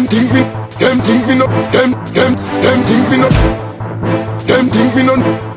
think me no, them think me no, them think me no,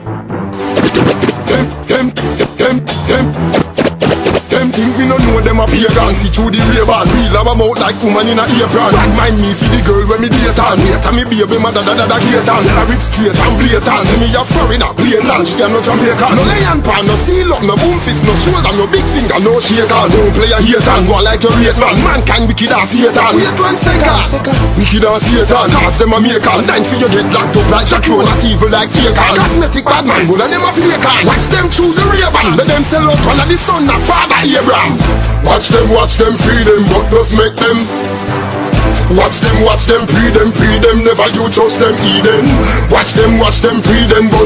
them think me no know them a pagan. See through the Ray-Ban, real have a mouth like woman in a apron. Bad mind me for the girl when me date on. Later me baby mother da great on. Tell her it's straight and blatant. See me a foreigner, plain land, she a no Jamaican. No lion pan, no seal up, no boom fist, no shoulder, no big finger, no shaker. Don't play a hater, go like your rate man. Mankind wicked as Satan. Wait 1 second, wicked as Satan. Cards them a make on, nine for you get locked up like Jackie. Not evil like Akon. Cosmetic bad man, one of them a fake on. Watch them through the Ray-Ban. Let them sell out one of the son of Father Abraham. Watch them, free them, but just make them. Watch them, free them, never you trust them, Eden. Watch them, free them, but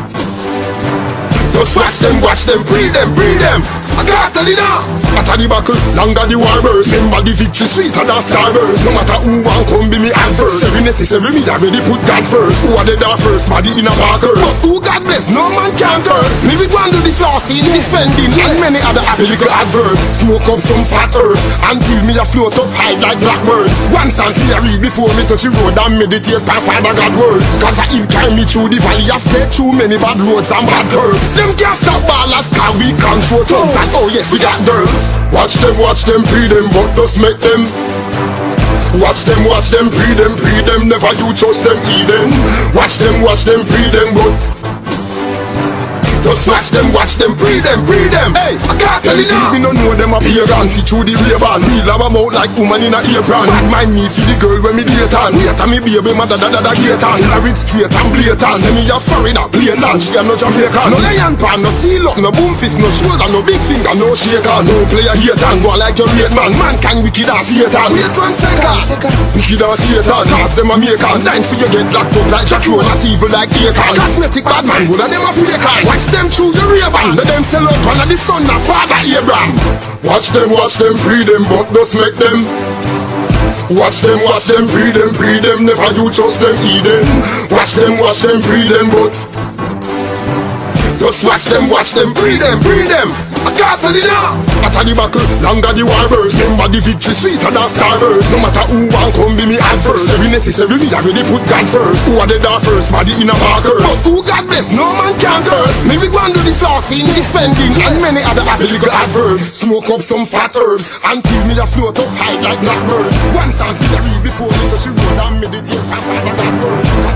just watch them, free them. I can't tell you now. After the battle, longer the war burst. Remember the victory sweeter than starburst. No matter who want come be me adverse. Every necessary me already put God first. Who are the dar first, body in a parkers. But who God bless, no man can curse. Me we go and do the flossing, the spending, and many other happy little adverbs. Smoke up some fat earths, until me a float up high like blackbirds. One chance me a read before me touch the road and meditate by Father God words. Cause I him carry me through the valley of death, through many bad roads and bad curves. Them can't stop ballers, cause we control tongues. And oh yes, we got girls. Watch them, free them, but just make them. Watch them, free them, never you trust them, Eden. Watch them, free them, but just watch them, free them. Hey, I can't tell you now. Me no know them a pagan. See through the Ray-Ban, real have a mouth like woman in a apron. Bad mind me for the girl when me date on. Later me baby mother da great on. Tell her it's straight and blatant. Say me a foreigner, plain land, she a no Jamaican. No lion pan, no seal up, no boom fist, no shoulder, no big finger, no shaker. Don't play a hater, go like your rate man. Mankind wicked as Satan. Wait 1 second, wicked as Satan. Cards them a make on, nine for you get locked up like Jackie. Not evil like Akon. Cosmetic bad man, one of them a fake on. Watch them through the Ray-Ban, let them sell out one of the son of Father Abraham. Watch them, free them, but just make them. Watch them, free them, never you trust them, Eden. Watch them, free them, but just watch them, free them. I can't tell you now. After the battle, longer the war burst. Remember the victory sweeter than starburst. No matter who want come be me adverse. Every necessary me already put God first. Who are the dar first, body in a parkers. But who God bless, no man can curse. Me we go and do the flossing, the spending, and many other happy little adverbs. Smoke up some fat herbs, until me a float up high like blackbirds. One chance me a read before me touch the road and meditate and Father God words.